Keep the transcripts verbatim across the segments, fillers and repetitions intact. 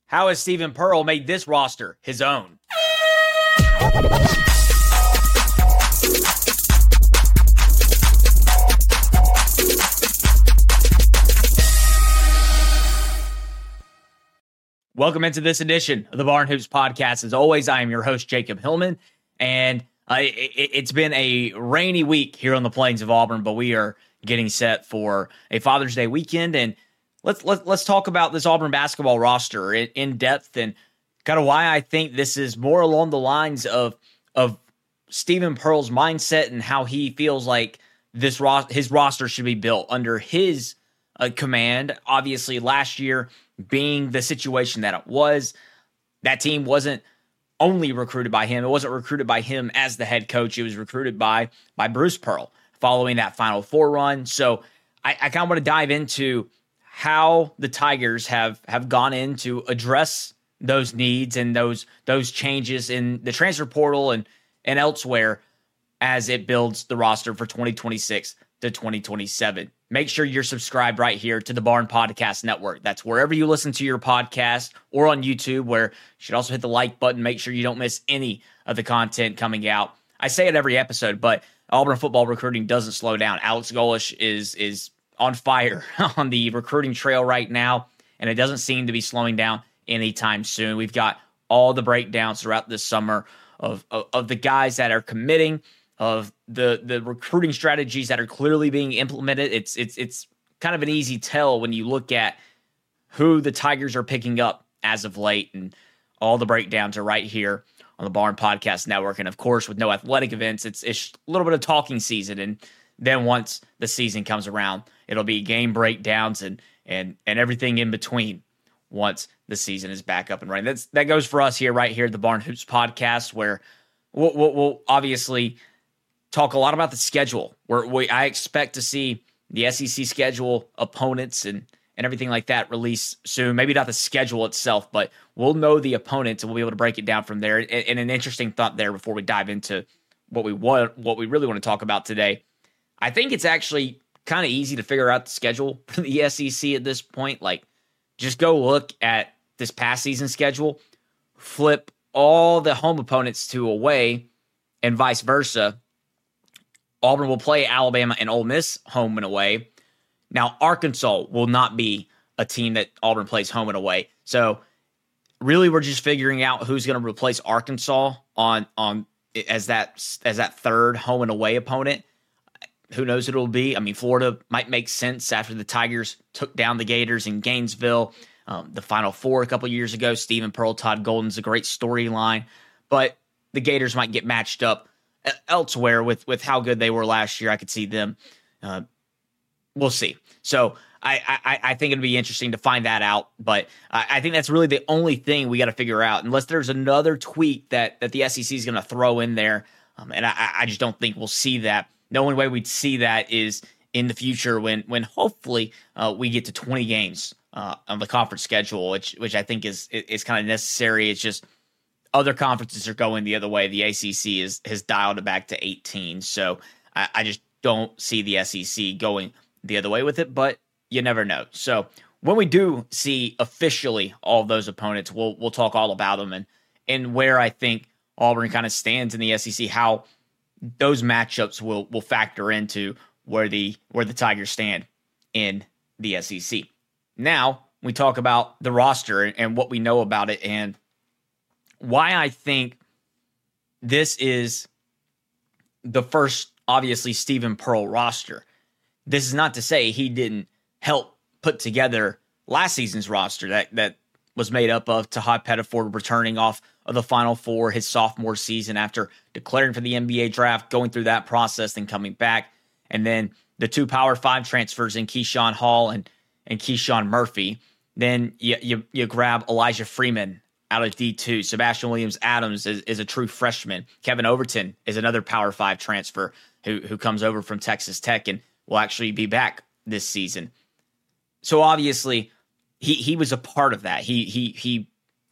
How has Steven Pearl made this roster his own? Welcome into this edition of the Barn Hoops Podcast. As always, I am your host, Jacob Hillman, and uh, it, it's been a rainy week here on the plains of Auburn, but we are getting set for a Father's Day weekend, and let's let's, let's talk about this Auburn basketball roster in, in depth and kind of why I think this is more along the lines of of Steven Pearl's mindset and how he feels like this ro- his roster should be built under his uh, command. Obviously, last year being the situation that it was, that team wasn't only recruited by him. It wasn't recruited by him as the head coach. It was recruited by by Bruce Pearl following that Final Four run. So I, I kind of want to dive into how the Tigers have have gone in to address those needs and those those changes in the transfer portal and and elsewhere as it builds the roster for twenty twenty-six to twenty twenty-seven. Make sure you're subscribed right here to the Barn Podcast Network. That's wherever you listen to your podcast or on YouTube, where you should also hit the like button. Make sure you don't miss any of the content coming out. I say it every episode, but Auburn football recruiting doesn't slow down. Alex Golesh is is on fire on the recruiting trail right now, and it doesn't seem to be slowing down anytime soon. We've got all the breakdowns throughout this summer of, of, of the guys that are committing, of the the recruiting strategies that are clearly being implemented. It's it's it's kind of an easy tell when you look at who the Tigers are picking up as of late, and all the breakdowns are right here on the Barn Podcast Network. And of course, with no athletic events, it's it's a little bit of talking season, and then once the season comes around, it'll be game breakdowns and and and everything in between once the season is back up and running. That's that goes for us here, right here at the Barn Hoops Podcast, where we'll, we'll, we'll obviously talk a lot about the schedule, where we, I expect to see the S E C schedule, opponents, and and everything like that release soon. Maybe not the schedule itself, but we'll know the opponents, and we'll be able to break it down from there. And, and an interesting thought there before we dive into what we want, what we really want to talk about today. I think it's actually kind of easy to figure out the schedule for the S E C at this point. Like, just go look at this past season schedule, flip all the home opponents to away, and vice versa. Auburn will play Alabama and Ole Miss home and away. Now, Arkansas will not be a team that Auburn plays home and away. So, really, we're just figuring out who's going to replace Arkansas on on as that as that third home and away opponent. Who knows who it'll be? I mean, Florida might make sense after the Tigers took down the Gators in Gainesville, um, the Final Four a couple years ago. Steven Pearl, Todd Golden's a great storyline, but the Gators might get matched up elsewhere with with how good they were last year. I could see them. Uh, we'll see. So I, I I think it'd be interesting to find that out. But I, I think that's really the only thing we got to figure out, unless there's another tweak that that the S E C is going to throw in there. Um, and I, I just don't think we'll see that. The only way we'd see that is in the future when when hopefully uh, we get to twenty games uh, on the conference schedule, which which I think is is kind of necessary. It's just other conferences are going the other way. The A C C is has dialed it back to eighteen, so I, I just don't see the S E C going the other way with it. But you never know. So when we do see officially all of those opponents, we'll we'll talk all about them and and where I think Auburn kind of stands in the S E C, how those matchups will will factor into where the where the Tigers stand in the S E C. Now we talk about the roster and, and what we know about it, and why I think this is the first, obviously, Steven Pearl roster. This is not to say he didn't help put together last season's roster that that was made up of Tahad Pettiford returning off of the Final Four his sophomore season after declaring for the N B A draft, going through that process, then coming back. And then the two Power Five transfers in Keyshawn Hall and, and Keyshawn Murphy. Then you, you, you grab Elijah Freeman out of D two. Sebastian Williams-Adams is, is a true freshman. Kevin Overton is another Power Five transfer who, who comes over from Texas Tech and will actually be back this season. So obviously, he he was a part of that. He he he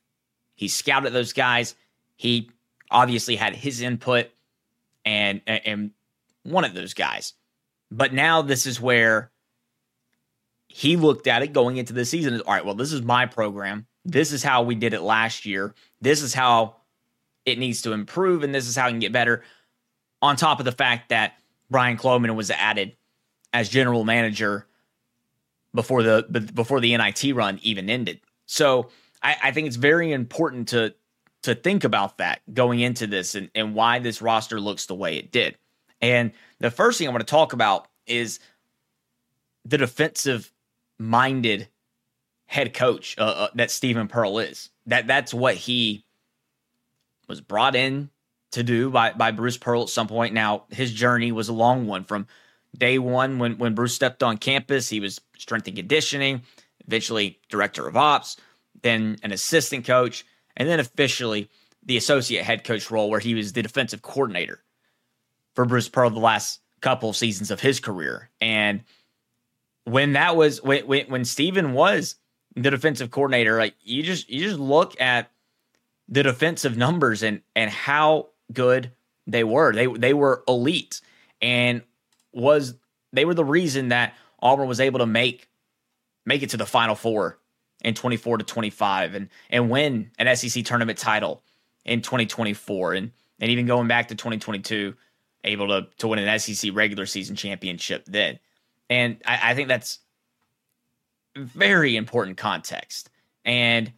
he scouted those guys. He obviously had his input and and wanted those guys. But now this is where he looked at it going into the season. All right, well, this is my program. this is how we did it last year. This is how it needs to improve, and this is how it can get better. On top of the fact that Brian Cloman was added as general manager before the before the N I T run even ended. So I, I think it's very important to to think about that going into this and, and why this roster looks the way it did. And the first thing I want to talk about is the defensive-minded head coach uh, uh, that Steven Pearl is. That that's what he was brought in to do by, by Bruce Pearl at some point. Now, his journey was a long one. From day one, when, when Bruce stepped on campus, he was strength and conditioning, eventually director of ops, then an assistant coach, and then officially the associate head coach role, where he was the defensive coordinator for Bruce Pearl the last couple of seasons of his career. And when that was when when, when Steven was the defensive coordinator, like you just you just look at the defensive numbers and and how good they were. They they were elite, and was they were the reason that Auburn was able to make make it to the Final Four in twenty-four to twenty-five and and win an S E C tournament title in twenty twenty-four, and and even going back to twenty twenty-two, able to to win an S E C regular season championship then. And I, I think that's very important context. And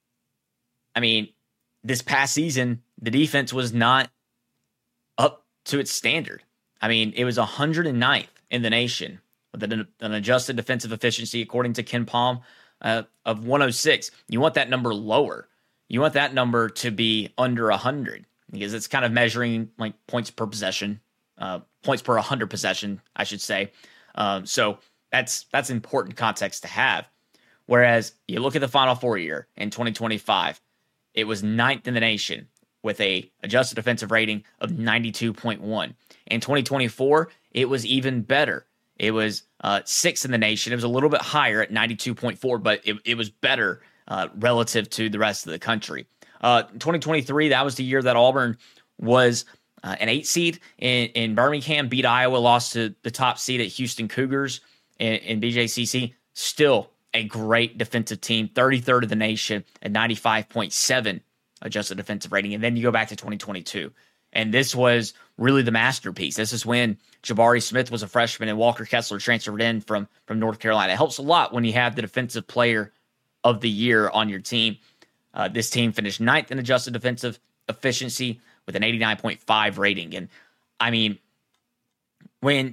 I mean, this past season, the defense was not up to its standard. I mean, it was one hundred ninth in the nation with an, an adjusted defensive efficiency, according to Ken Palm, uh, of one oh six. You want that number lower. You want that number to be under one hundred, because it's kind of measuring like points per possession, uh, points per one hundred possession, I should say. Um, so that's that's important context to have. Whereas you look at the Final Four year in twenty twenty-five, it was ninth in the nation with a adjusted defensive rating of ninety-two point one. In twenty twenty-four, it was even better. It was uh, sixth in the nation. It was a little bit higher at ninety-two point four, but it, it was better uh, relative to the rest of the country. Uh, twenty twenty-three, that was the year that Auburn was uh, an eight seed in, in Birmingham, beat Iowa, lost to the top seed at Houston Cougars in, in B J C C. Still a great defensive team, thirty-third of the nation at ninety-five point seven adjusted defensive rating. And then you go back to twenty twenty-two. And this was really the masterpiece. This is when Jabari Smith was a freshman and Walker Kessler transferred in from, from North Carolina. It helps a lot when you have the defensive player of the year on your team. Uh, this team finished ninth in adjusted defensive efficiency with an eighty-nine point five rating. And I mean, when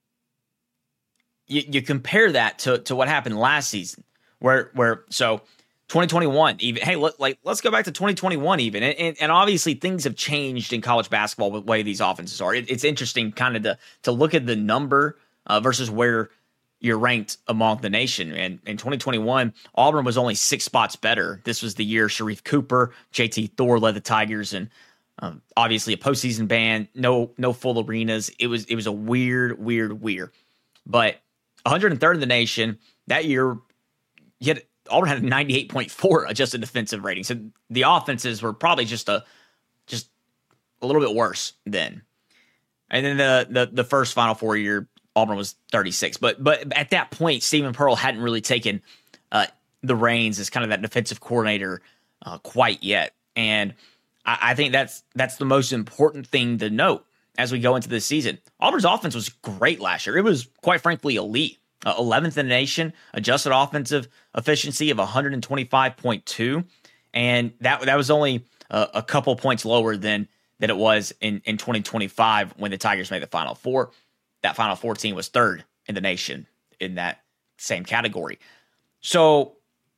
you, you compare that to, to what happened last season, where, where, so twenty twenty-one, even, hey, look, like, let's go back to twenty twenty-one even. And, and, and obviously things have changed in college basketball with the way these offenses are. It, it's interesting kind of to, to look at the number uh, versus where you're ranked among the nation. And in twenty twenty-one, Auburn was only six spots better. This was the year Sharif Cooper, J T Thor led the Tigers, and um, obviously a postseason ban, no no full arenas. It was it was a weird, weird, weird. But one hundred third in the nation that year, yet Auburn had a ninety-eight point four adjusted defensive rating. So the offenses were probably just a just a little bit worse then. And then the the the first Final Four year, Auburn was thirty-six. But but at that point, Steven Pearl hadn't really taken uh, the reins as kind of that defensive coordinator uh, quite yet. And I, I think that's that's the most important thing to note as we go into this season. Auburn's offense was great last year. It was, quite frankly, elite. Uh, eleventh in the nation, adjusted offensive efficiency of one twenty-five point two. And that that was only uh, a couple points lower than, than it was in, in twenty twenty-five when the Tigers made the Final Four. That Final Four team was third in the nation in that same category. So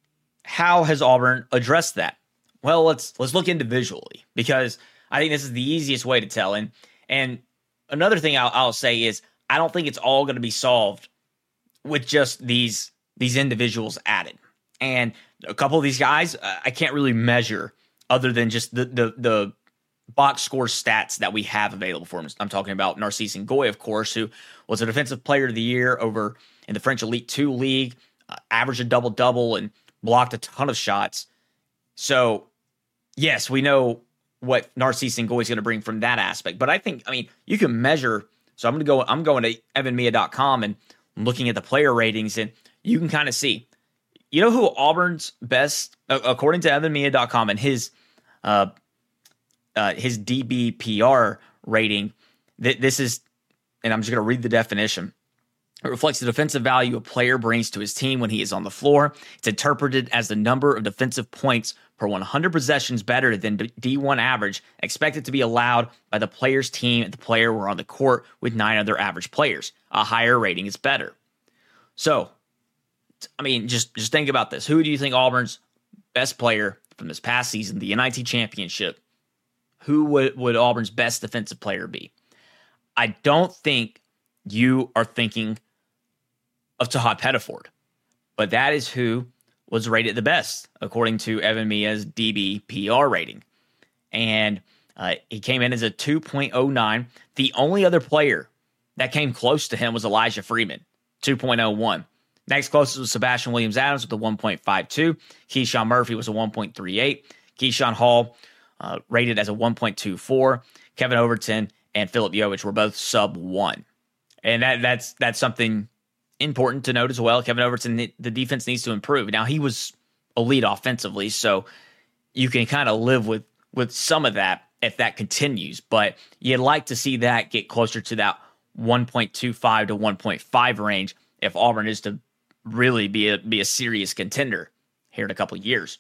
how has Auburn addressed that? Well, let's let's look individually, because I think this is the easiest way to tell. And, and another thing I'll, I'll say is I don't think it's all going to be solved with just these these individuals added. And a couple of these guys, uh, I can't really measure other than just the the the box score stats that we have available for him. I'm talking about Narcisse Ngoy, of course, who was a defensive player of the year over in the French Elite Two League, uh, averaged a double-double and blocked a ton of shots. So, yes, we know what Narcisse Ngoy is going to bring from that aspect. But I think, I mean, you can measure. So I'm going to go, I'm going to evan mia dot com and looking at the player ratings, and you can kind of see, you know who Auburn's best, according to Evan Mia dot com and his uh, uh, his D B P R rating, th- this is, and I'm just going to read the definition. It reflects the defensive value a player brings to his team when he is on the floor. It's interpreted as the number of defensive points per one hundred possessions better than D one average, expected to be allowed by the player's team if the player were on the court with nine other average players. A higher rating is better. So, I mean, just, just think about this. Who do you think Auburn's best player from this past season, the N I T championship, who would, would Auburn's best defensive player be? I don't think you are thinking of Tahat Pettiford, but that is who was rated the best according to Evan Mia's D B P R rating. And uh, he came in as a two point oh nine. The only other player that came close to him was Elijah Freeman, two point oh one. Next closest was Sebastian Williams-Adams with a one point five two. Keyshawn Murphy was a one point three eight. Keyshawn Hall uh, rated as a one point two four. Kevin Overton and Philip Yovich were both sub one. And that that's that's something important to note as well. Kevin Overton, the defense needs to improve. Now, he was elite offensively, so you can kind of live with, with some of that if that continues. But you'd like to see that get closer to that one point two five to one point five range if Auburn is to really be a, be a serious contender here in a couple of years.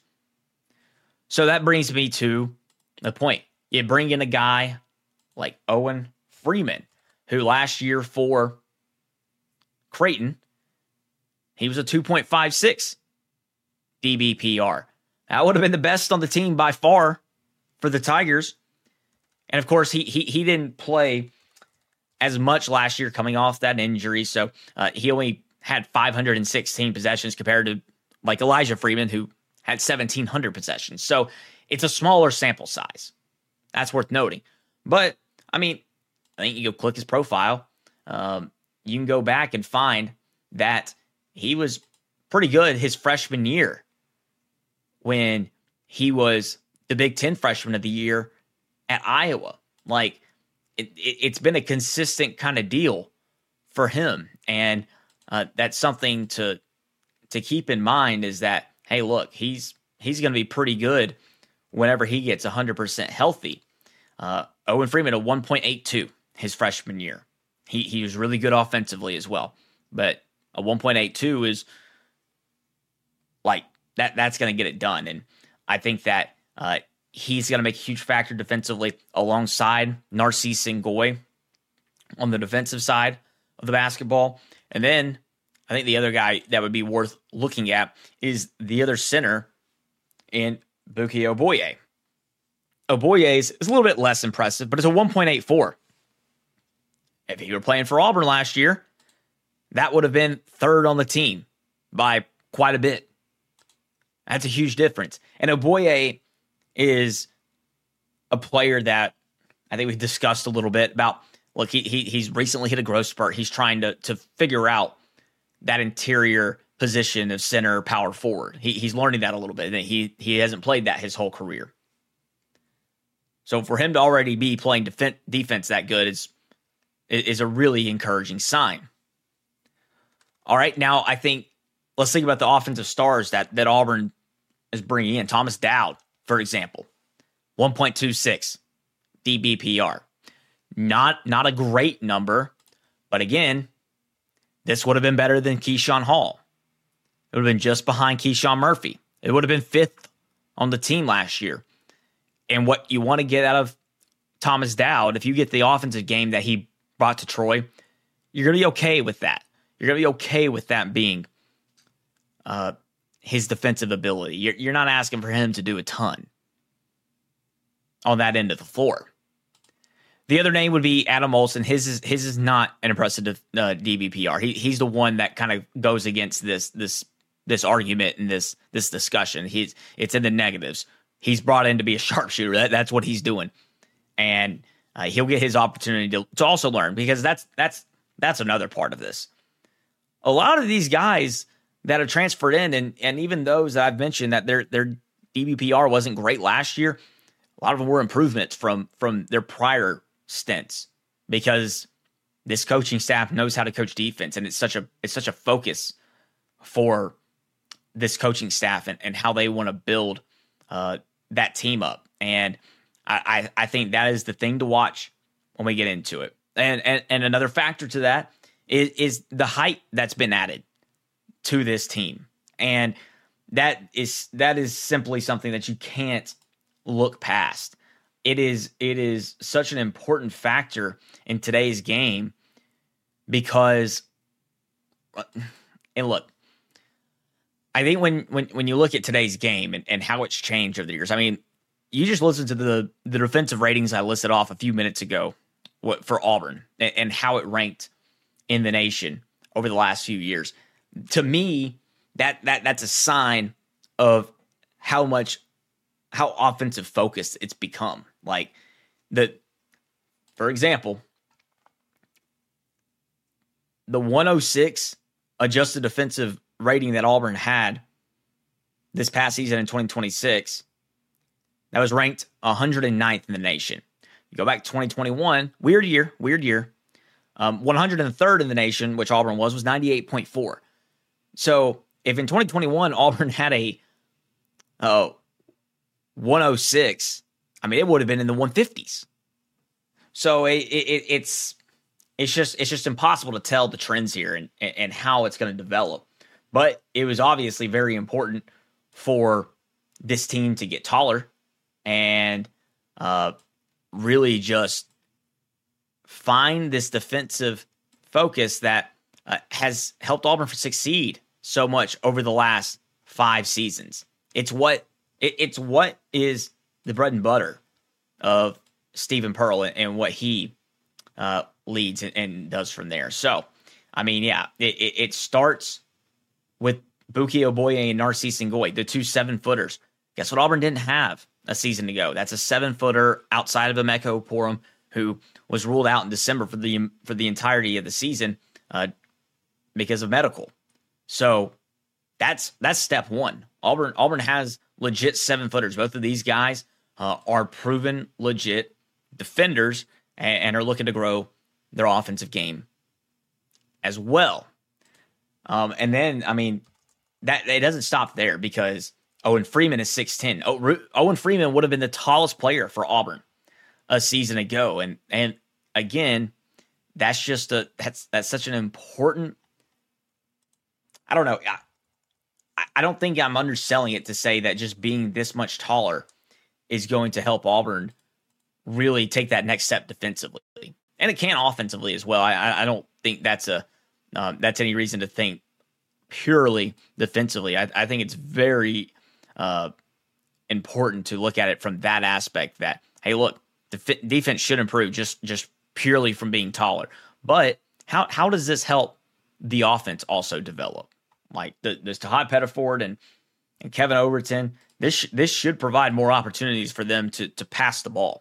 So that brings me to the point. You bring in a guy like Owen Freeman, who last year for Creighton, he was a two point five six D B P R. That would have been the best on the team by far for the Tigers. And of course, he he he didn't play as much last year coming off that injury, so uh, he only had five hundred sixteen possessions compared to like Elijah Freeman, who had seventeen hundred possessions. So it's a smaller sample size. That's worth noting. But I mean, I think you go click his profile. Um, you can go back and find that he was pretty good his freshman year when he was the Big Ten freshman of the year at Iowa. Like, it, it, it's been a consistent kind of deal for him. And uh, that's something to to keep in mind is that, hey, look, he's he's going to be pretty good whenever he gets one hundred percent healthy. Uh, Owen Freeman, a one point eight two his freshman year. He he was really good offensively as well. But a one point eight two is like that. That's going to get it done. And I think that uh, he's going to make a huge factor defensively alongside Narcisse Ngoy on the defensive side of the basketball. And then I think the other guy that would be worth looking at is the other center in Buki Oboye. Oboye's is a little bit less impressive, but it's a one point eight four. If he were playing for Auburn last year, that would have been third on the team by quite a bit. That's a huge difference. And Oboye is a player that I think we've discussed a little bit about. Look, he, he he's recently hit a growth spurt. He's trying to to figure out that interior position of center power forward. He, he's learning that a little bit. And he he hasn't played that his whole career. So for him to already be playing def- defense that good is is a really encouraging sign. All right, now I think let's think about the offensive stars that that Auburn is bringing in. Thomas Dowd, for example, one point two six D B P R. Not not a great number, but again, this would have been better than Keyshawn Hall. It would have been just behind Keyshawn Murphy. It would have been fifth on the team last year. And what you want to get out of Thomas Dowd, if you get the offensive game that he brought to Troy, you're going to be okay with that. You're going to be okay with that being uh, his defensive ability. You're, you're not asking for him to do a ton on that end of the floor. The other name would be Adam Olson. His is his is not an impressive uh, D B P R. He he's the one that kind of goes against this this this argument and this this discussion. He's it's in the negatives. He's brought in to be a sharpshooter. That, that's what he's doing, and uh, he'll get his opportunity to, to also learn, because that's that's that's another part of this. A lot of these guys that are transferred in, and and even those that I've mentioned that their their D B P R wasn't great last year, a lot of them were improvements from from their prior stints, because this coaching staff knows how to coach defense, and it's such a it's such a focus for this coaching staff and, and how they want to build uh, that team up. And I, I, I think that is the thing to watch when we get into it. And and, and another factor to that is, is the height that's been added to this team. And that is that is simply something that you can't look past. It is it is such an important factor in today's game because, and look, I think when when when you look at today's game and, and how it's changed over the years, I mean, you just listen to the the defensive ratings I listed off a few minutes ago what, for Auburn and, and how it ranked in the nation over the last few years. To me, that that that's a sign of how much how offensive focused it's become. Like the, for example, the one oh six adjusted defensive rating that Auburn had this past season in twenty twenty-six, that was ranked one hundred ninth in the nation. You go back to twenty twenty-one, weird year, weird year. Um, one hundred third in the nation, which Auburn was, was ninety-eight point four. So if in twenty twenty-one Auburn had a uh, one oh six, I mean, it would have been in the one fifties. So it, it, it's it's just it's just impossible to tell the trends here and and how it's going to develop. But it was obviously very important for this team to get taller and uh, really just find this defensive focus that uh, has helped Auburn succeed so much over the last five seasons. It's what it, it's what is the bread and butter of Stephen Pearl and, and what he uh, leads and, and does from there. So, I mean, yeah, it, it, it starts with Buki Oboye and Narcisse Ngoy, the two seven-footers. Guess what Auburn didn't have a season ago? That's a seven-footer outside of Emeka Oporum who was ruled out in December for the for the entirety of the season uh, because of medical. So that's that's step one. Auburn Auburn has legit seven-footers. Both of these guys uh, are proven legit defenders and, and are looking to grow their offensive game as well. Um, and then, I mean, that it doesn't stop there because Owen Freeman is six ten. Oh, Owen Freeman would have been the tallest player for Auburn a season ago. And and again, that's just a that's that's such an important. I don't know. I, I don't think I'm underselling it to say that just being this much taller is going to help Auburn really take that next step defensively, and it can offensively as well. I I don't think that's a um, that's any reason to think purely defensively. I, I think it's very uh, important to look at it from that aspect. That hey, look, def- defense should improve just just purely from being taller. But how how does this help the offense also develop? Like the, there's Tahad Pettiford and and Kevin Overton. This sh- this should provide more opportunities for them to to pass the ball.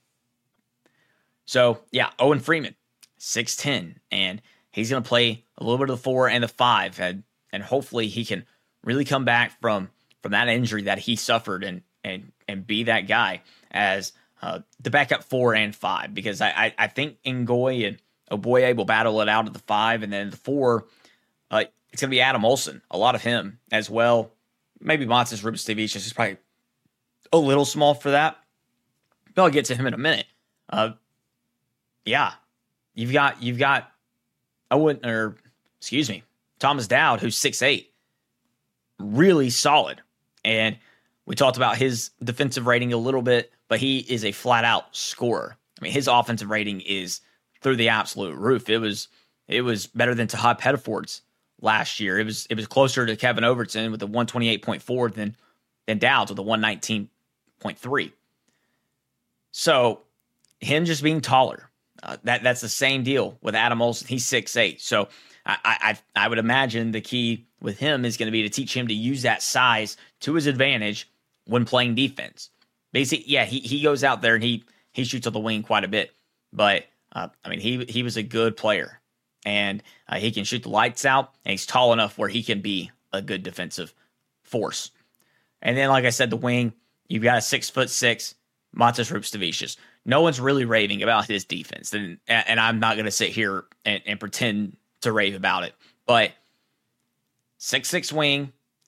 So yeah, Owen Freeman, six ten, and he's going to play a little bit of the four and the five, and and hopefully he can really come back from from that injury that he suffered and and and be that guy as uh, the backup four and five, because I I, I think Ngoy and Oboye will battle it out at the five, and then the four, uh, it's going to be Adam Olson, a lot of him as well. Maybe Montes Rubstavicius is probably a little small for that, but I'll get to him in a minute. Uh, yeah, you've got you've got Owen or excuse me Thomas Dowd, who's six eight, really solid, and we talked about his defensive rating a little bit, but he is a flat out scorer. I mean, his offensive rating is through the absolute roof. It was it was better than Tahad Pettiford's last year. It was it was closer to Kevin Overton with a one twenty-eight point four than than Dowd's with a one nineteen point three. So him just being taller, uh, that that's the same deal with Adam Olson. He's six eight. So I I I would imagine the key with him is going to be to teach him to use that size to his advantage when playing defense. Basically, yeah, he he goes out there and he he shoots on the wing quite a bit, but uh, I mean he he was a good player. And uh, he can shoot the lights out, and he's tall enough where he can be a good defensive force. And then, like I said, the wing, you've got a six foot six Montes Rubstavicius. No one's really raving about his defense, and and I'm not going to sit here and, and pretend to rave about it. But six six wing,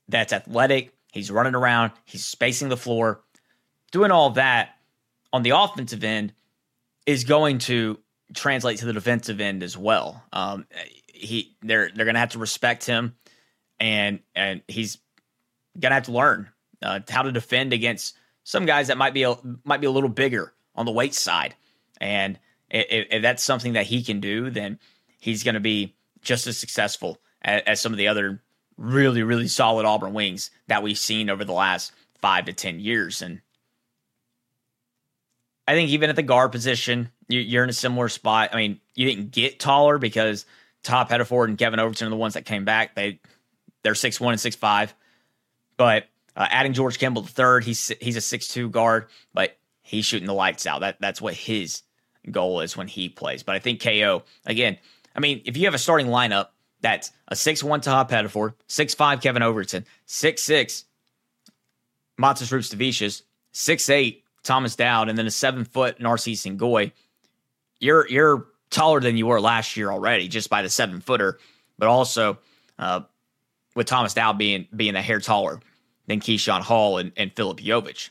that's athletic. He's running around. He's spacing the floor. Doing all that on the offensive end is going to translate to the defensive end as well. Um, he they're they're going to have to respect him, and and he's going to have to learn uh, how to defend against some guys that might be a, might be a little bigger on the weight side. And if, if that's something that he can do, then he's going to be just as successful as, as some of the other really, really solid Auburn wings that we've seen over the last five to ten years. And I think even at the guard position, you're in a similar spot. I mean, you didn't get taller because Todd Pettiford and Kevin Overton are the ones that came back. They, they're six one and six five. But uh, adding George Kimball the third, he's he's a six two guard, but he's shooting the lights out. That That's what his goal is when he plays. But I think K O, again, I mean, if you have a starting lineup that's a six one Todd Pettiford, six five Kevin Overton, six six Matas Rupstavicius, six eight Thomas Dowd, and then a seven-foot Narcisse Ngoy, you're you're taller than you were last year already, just by the seven-footer, but also uh, with Thomas Dowd being being a hair taller than Keyshawn Hall and, and Philip Jovic.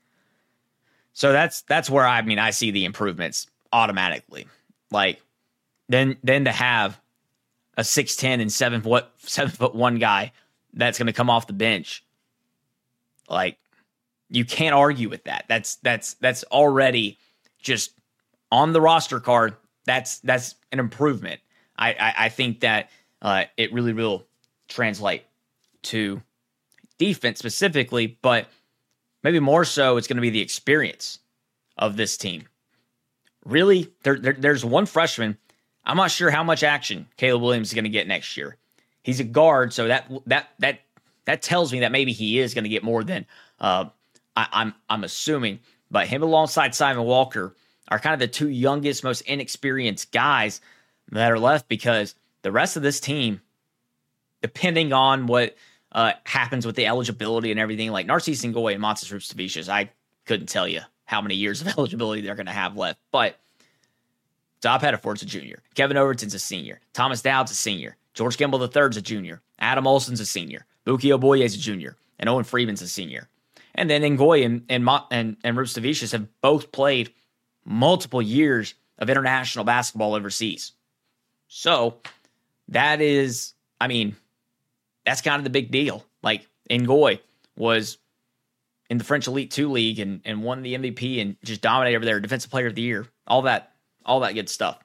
So that's that's where I mean I see the improvements automatically. Like then then to have a six ten and seven foot seven foot one guy that's going to come off the bench, like. You can't argue with that. That's that's that's already just on the roster card. That's that's an improvement. I I, I think that uh, it really will translate to defense specifically, but maybe more so, it's going to be the experience of this team. Really, there, there there's one freshman. I'm not sure how much action Caleb Williams is going to get next year. He's a guard, so that that that that tells me that maybe he is going to get more than. Uh, I, I'm I'm assuming, but him alongside Simon Walker are kind of the two youngest, most inexperienced guys that are left because the rest of this team, depending on what uh, happens with the eligibility and everything, like Narcisse Ngoy and Matas Rupstavicius, I couldn't tell you how many years of eligibility they're going to have left. But Todd Pettiford's a junior. Kevin Overton's a senior. Thomas Dowd's a senior. George Kimball the third's a junior. Adam Olson's a senior. Buki Oboye's a junior. And Owen Freeman's a senior. And then Ngoy and and and, and Rupstavicius have both played multiple years of international basketball overseas. So that is, I mean, that's kind of the big deal. Like Ngoy was in the French Elite Two League and, and won the M V P and just dominated over there, Defensive Player of the Year, all that, all that good stuff.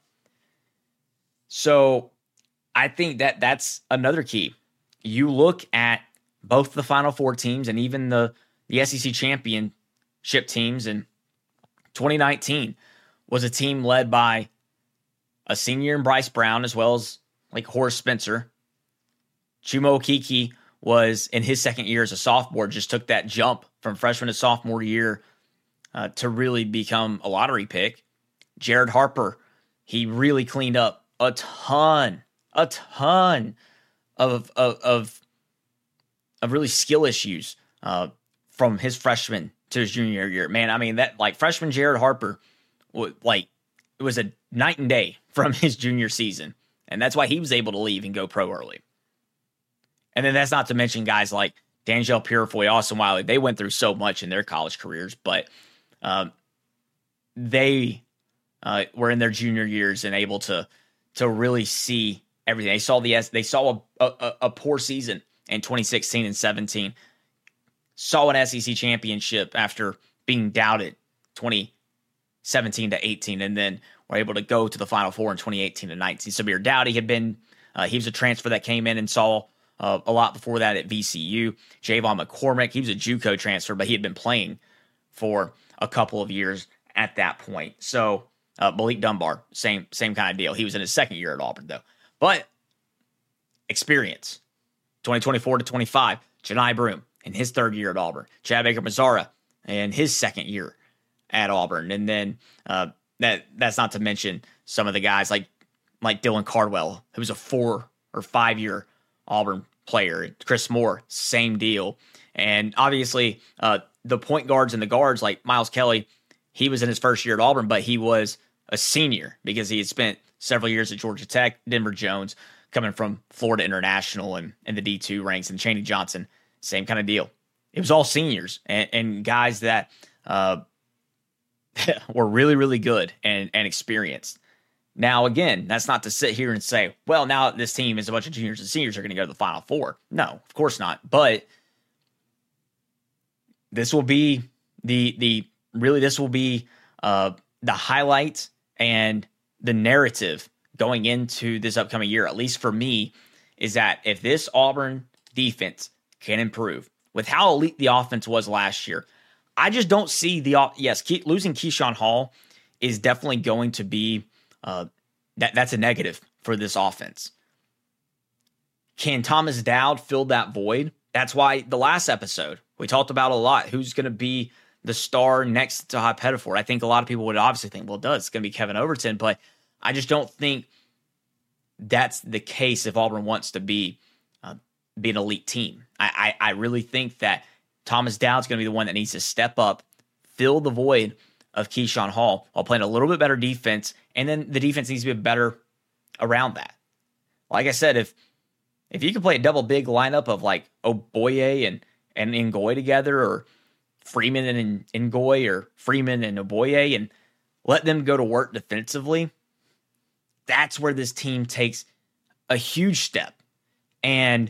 So I think that that's another key. You look at both the Final Four teams and even the The S E C championship teams in twenty nineteen was a team led by a senior in Bryce Brown as well as like Horace Spencer. Chuma Okeke was in his second year as a sophomore, just took that jump from freshman to sophomore year uh, to really become a lottery pick. Jared Harper, he really cleaned up a ton, a ton of of of, of really skill issues. Uh, from his freshman to his junior year. Man, I mean, that like freshman Jared Harper, like it was a night and day from his junior season. And that's why he was able to leave and go pro early. And then that's not to mention guys like D'Angelo Purifoy, Austin Wiley. They went through so much in their college careers, but um, they uh, were in their junior years and able to to really see everything. They saw the they saw a, a, a poor season in twenty sixteen and seventeen. Saw an S E C championship after being doubted twenty seventeen to eighteen, and then were able to go to the Final Four in twenty eighteen to nineteen. Samir Dowdy had been, uh, he was a transfer that came in and saw uh, a lot before that at V C U. Javon McCormick, he was a JUCO transfer, but he had been playing for a couple of years at that point. So uh, Malik Dunbar, same same kind of deal. He was in his second year at Auburn, though. But experience, twenty twenty-four to twenty-five, Janai Broome in his third year at Auburn. Chad Baker-Mazara in his second year at Auburn. And then uh, that that's not to mention some of the guys like like Dylan Cardwell, who was a four or five-year Auburn player. Chris Moore, same deal. And obviously uh, the point guards and the guards like Miles Kelly, he was in his first year at Auburn, but he was a senior because he had spent several years at Georgia Tech. Denver Jones coming from Florida International and, and the D two ranks, and Chaney Johnson, same kind of deal. It was all seniors and, and guys that uh, were really, really good and, and experienced. Now, again, that's not to sit here and say, well, now this team is a bunch of juniors and seniors are going to go to the Final Four. No, of course not. But this will be the, the really, this will be uh, the highlight and the narrative going into this upcoming year, at least for me, is that if this Auburn defense can improve with how elite the offense was last year, I just don't see the, yes, keep, losing Keyshawn Hall is definitely going to be, uh, that that's a negative for this offense. Can Thomas Dowd fill that void? That's why the last episode, we talked about a lot, who's going to be the star next to Taha Pettiford. I think a lot of people would obviously think, well, it does. It's going to be Kevin Overton, but I just don't think that's the case if Auburn wants to be uh, be an elite team. I, I I really think that Thomas Dowd's going to be the one that needs to step up, fill the void of Keyshawn Hall while playing a little bit better defense, and then the defense needs to be better around that. Like I said, if if you can play a double big lineup of like Oboye and and Ngoy together, or Freeman and Ngoy, or Freeman and Oboye, and let them go to work defensively, that's where this team takes a huge step. And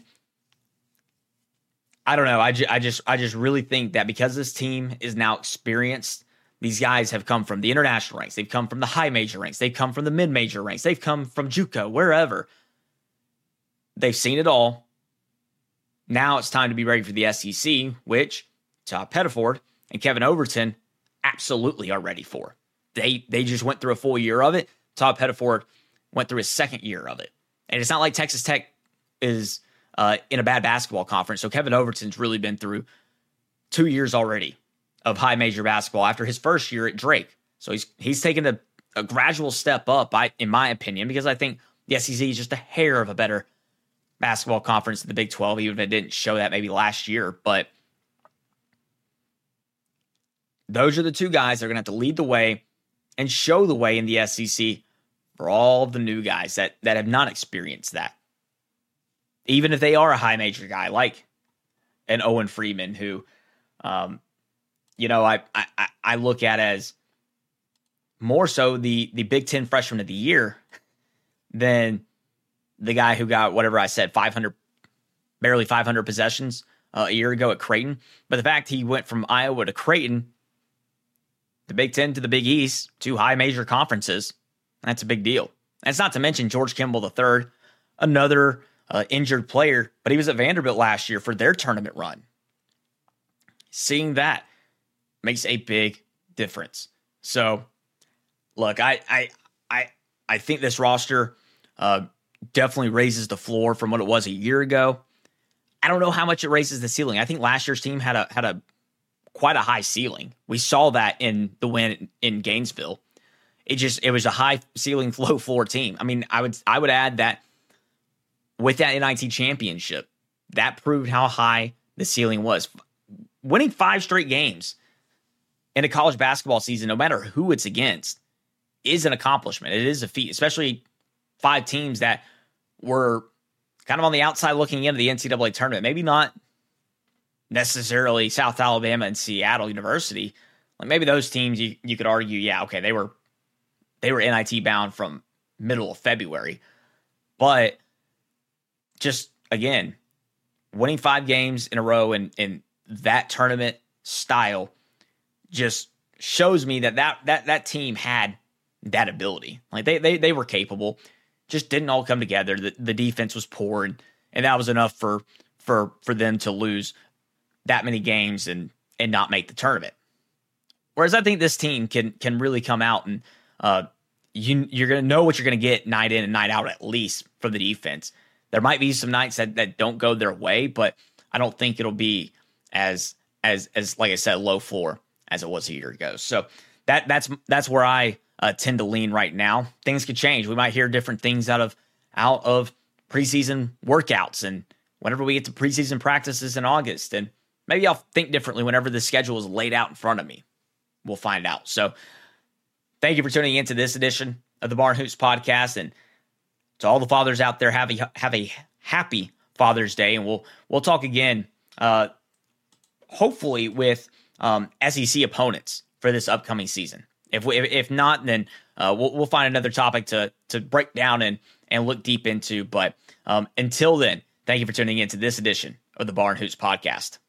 I don't know. I, ju- I just I just really think that because this team is now experienced, these guys have come from the international ranks. They've come from the high major ranks. They've come from the mid-major ranks. They've come from JUCO, wherever. They've seen it all. Now it's time to be ready for the S E C, which Taha Pettiford and Kevin Overton absolutely are ready for. They they just went through a full year of it. Taha Pettiford went through his second year of it. And it's not like Texas Tech is uh, in a bad basketball conference. So Kevin Overton's really been through two years already of high major basketball after his first year at Drake. So he's he's taken a, a gradual step up, I, in my opinion, because I think the S E C is just a hair of a better basketball conference than the Big twelve, even if it didn't show that maybe last year. But those are the two guys that are going to have to lead the way and show the way in the S E C for all the new guys that, that have not experienced that. Even if they are a high major guy like an Owen Freeman, who, um, you know, I, I I look at as more so the the Big Ten freshman of the year than the guy who got whatever I said, five hundred, barely five hundred possessions uh, a year ago at Creighton. But the fact he went from Iowa to Creighton, the Big Ten to the Big East, two high major conferences, that's a big deal. And it's not to mention George Kimball the third, another uh, injured player, but he was at Vanderbilt last year for their tournament run. Seeing that makes a big difference. So, look, I I I I think this roster uh, definitely raises the floor from what it was a year ago. I don't know how much it raises the ceiling. I think last year's team had a had a quite a high ceiling. We saw that in the win in Gainesville. It just it was a high ceiling, low floor team. I mean, I would I would add that with that N I T championship, that proved how high the ceiling was. Winning five straight games in a college basketball season, no matter who it's against, is an accomplishment. It is a feat, especially five teams that were kind of on the outside looking into the N C double A tournament. Maybe not necessarily South Alabama and Seattle University. Like maybe those teams you, you could argue, yeah, okay, they were they were N I T bound from middle of February. But just again, winning five games in a row in, in that tournament style just shows me that that that, that team had that ability. Like they they they were capable. Just didn't all come together. The, the defense was poor, and, and that was enough for for for them to lose that many games and and not make the tournament. Whereas I think this team can can really come out and uh, you you're gonna know what you're gonna get night in and night out, at least from the defense. There might be some nights that, that don't go their way, but I don't think it'll be as as as like I said, low floor as it was a year ago. So that that's that's where I uh, tend to lean right now. Things could change. We might hear different things out of out of preseason workouts, and whenever we get to preseason practices in August, and maybe I'll think differently whenever the schedule is laid out in front of me. We'll find out. So thank you for tuning into this edition of the Barn Hoops podcast, and to all the fathers out there, have a have a happy Father's Day, and we'll we'll talk again uh, hopefully with um, S E C opponents for this upcoming season. If we, if not, then uh, we'll, we'll find another topic to to break down and and look deep into. But um, until then, thank you for tuning in to this edition of the Barn Hoops Podcast.